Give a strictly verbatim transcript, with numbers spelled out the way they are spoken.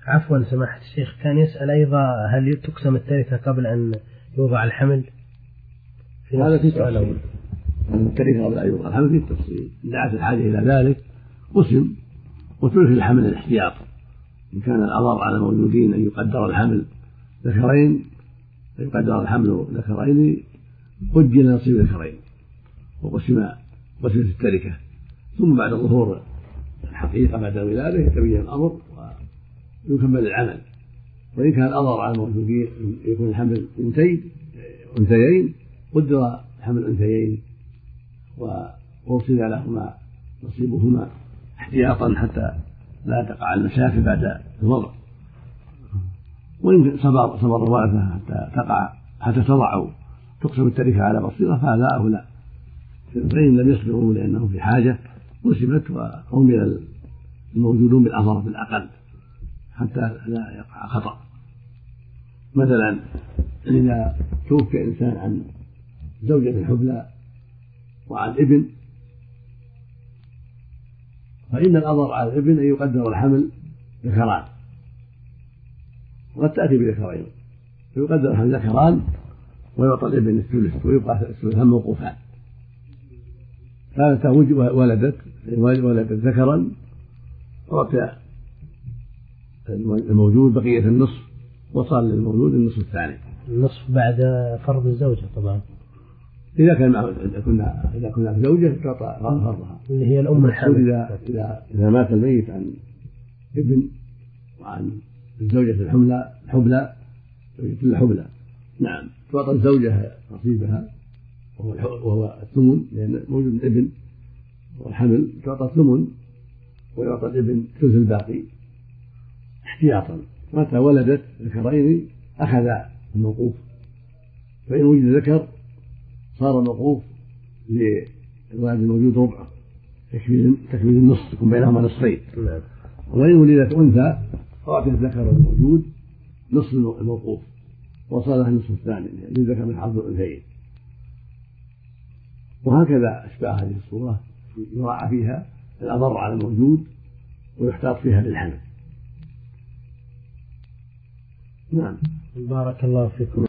عفوا سماحة الشيخ، كان يسأل أيضا هل تقسم التركة قبل أن يوضع الحمل؟ في هذا في تفصيل، التركة قبل أن يوضع الحمل في تفصيل، إن دعت الحاجة إلى ذلك قسم وترك الحمل الاحتياط. إن كان الأضر على موجودين أن يقدر الحمل ذكرين فيقدر الحمل ذكرين قدر نصيب ذكرين وقسم قسمت التركة، ثم بعد ظهور الحقيقة بعد الولادة يتبين الأمر ويكمل العمل. وإن كان الأضر على الموجودين يكون الحمل أنثيين أنثيين قدر حمل أنثيين وأرسل لهما نصيبهما احتياطا حتى لا تقع المشاكل بعد الوضع. وإن صبر صبر الوارثة حتى تقع حتى تضع تقسم التركة على بصيرة فهذا أولى. فإن لم يصبروا لأنهم في حاجة قسمت وأمر الموجودون بالأضر بالأقل حتى لا يقع خطأ. مثلا إذا توفي إنسان عن زوجة حبلى وعن ابن، فإن الأضر على الابن أن يقدر الحمل ذكران، وقد تأتي بذكرين، فيقدر الحمل ذكران ويعطى الابن الثلث ويبقى الثلثان موقوفان. كانت ولدت ولدت ذكرا أعطي الموجود بقية النصف وصار للمولود النصف الثاني. النصف بعد فرض الزوجة طبعا. إذا كان إذا كنا إذا كنا في زوجة تعطى فرضها اللي هي الأم الحامل. إذا إذا إذا مات الميت عن ابن وعن الزوجة الحملى حبلى زوجة الحبلى نعم تعطى الزوجة نصيبها وهو الثمن، لأن موجود الابن والحمل تعطى الثمن ويعطى الابن ثلث الباقي احتياطا. متى ولدت ذكرين أخذ الموقوف، فإن وجد ذكر صار الموقوف للولد الموجود ربعه تكميل تكميل النصف يكون بينهما نصفين. وإن ولدت أنثى أعطي الذكر الموجود نصف الموقوف وصار له النصف الثاني للذكر من حظ الأنثيين. وهكذا أشباه هذه الصورة يراعى فيها الأضر على الموجود ويحتاط فيها للحمل. نعم. بارك الله فيكم.